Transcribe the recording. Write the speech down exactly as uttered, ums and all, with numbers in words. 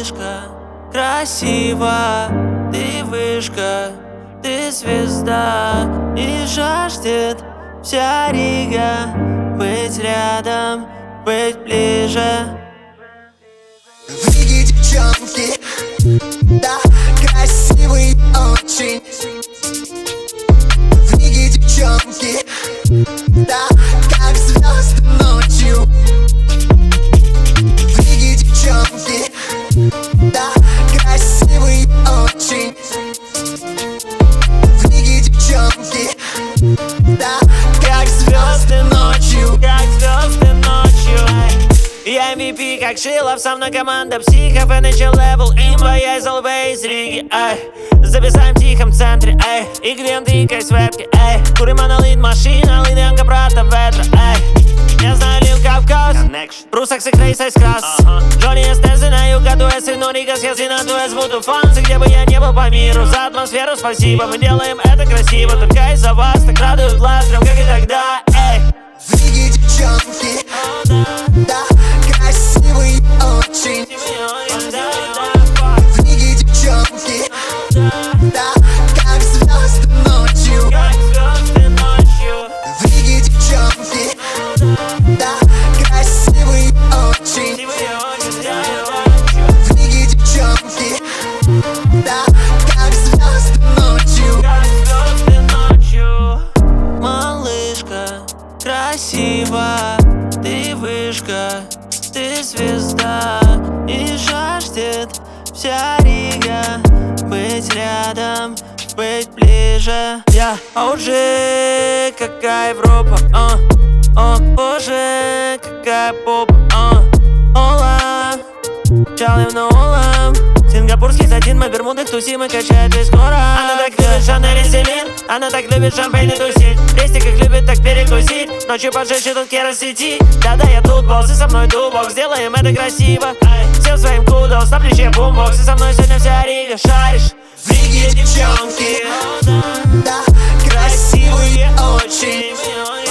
Малышка, красиво, ты вышка, ты звезда, и жаждет вся Рига быть рядом, быть ближе. В Риге девчонки, да, красивые очень. В Риге девчонки, да, как звезды ночью. В Риге девчонки, да, красивые очень. В Риге девчонки, да, как звезды ночью. Как звезды ночью. Я эм ви пи, как Шилов, со мной команда психов, Energy Level, имба, я из ЛВ, из Риги, ай. Зависаем в тихом центре, ай. И клиент тикает с вебки, ай. Курим монолит, машина, линейка, брата, ветра, ай. Я знаю Лил Кавказ, Русак, Секрей, Сайс, Крас, Джонни, Эстези, на юга, дуэс, и Норикас, я зина, дуэс, буду фансы, где бы я не был по миру. За атмосферу спасибо, мы делаем это красиво, только из-за вас так радует глаз, прям как и тогда, эй. В Риге девчонки, да, красивые очень. В Риге девчонки, да, как звезды ночью. В Риге девчонки, да, красивые очень. В Риге девчонки, да, как звезды ночью. Малышка, красиво, ты вышка, ты звезда, и жаждет вся Рига быть рядом, быть ближе. Я о джи, какая Европа, а, о боже, какая попа, а, ола, чалим на олам. Сингапурский сатин, мы в Бермудах тусим и качает весь город. Она так любит Шанель и Селин, она так любит шампейн и тусить. Вместе как любит так перекусить, ночью поджечь тут керосети. Да-да, я тут босс, и со мной дубокс, сделаем это красиво. Всем своим кудос, на плече бумбокс, и со мной сегодня вся Рига, шаришь. В Риге девчонки, да, красивые очень.